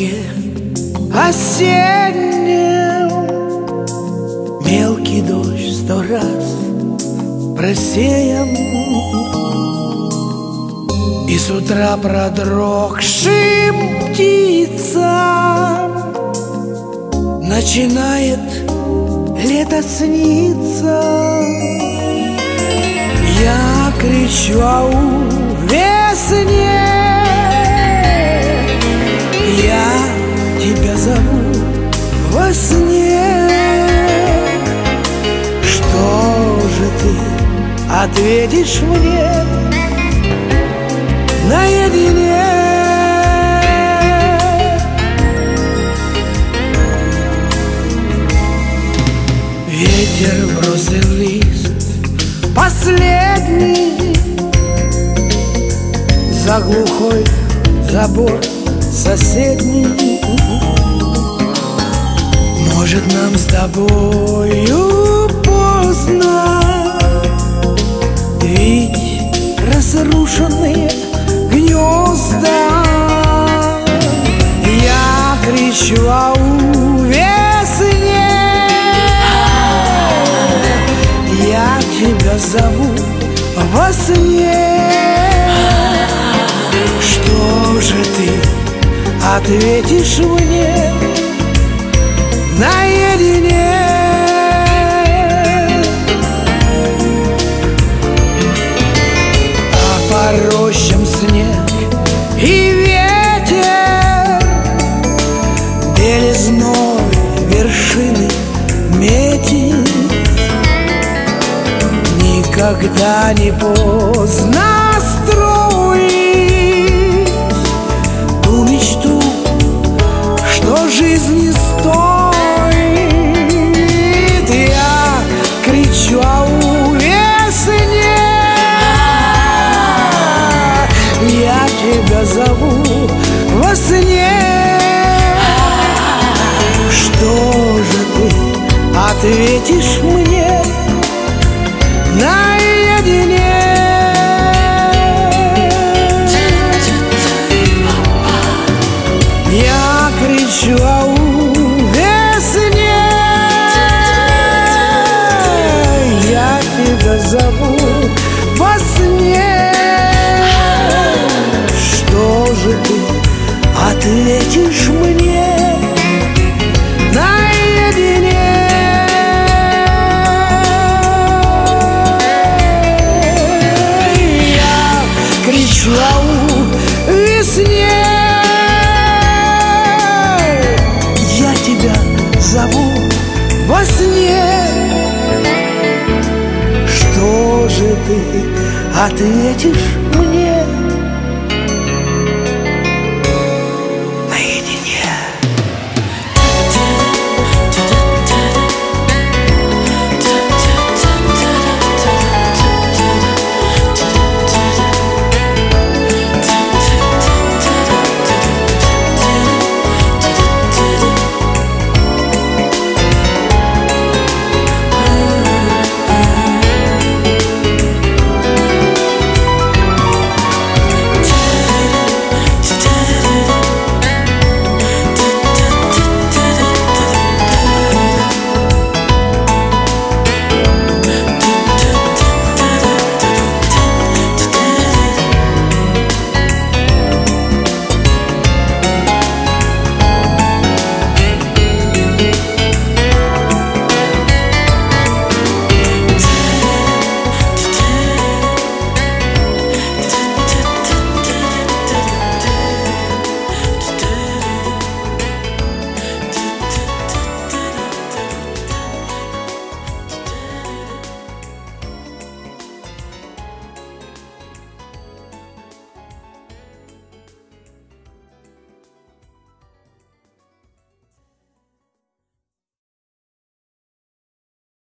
ветерке осеннем мелкий дождь 100 раз просеян, и с утра продрогшим птицам начинает лето сниться. Я кричу: ау, весне, я тебя зову во сне. Что же ты ответишь мне наедине? Ветер бросил лист последний за глухой забор соседний. Может, нам с тобою поздно, ведь разрушенные гнезда. Я кричу: ау, весне, я тебя зову во сне. Что же ты ответишь мне наедине? А по рощам снег и ветер белизной вершины метит. Никогда не поздно строить ту мечту, что жизни стоит. Я кричу: ау, весне, я тебя зову во сне. Что же ты ответишь мне наедине? Я кричу: ау, весне, я тебя зову во сне. Что же ты ответишь мне наедине? Кричу: ау, весне, я тебя зову во сне. Что же ты ответишь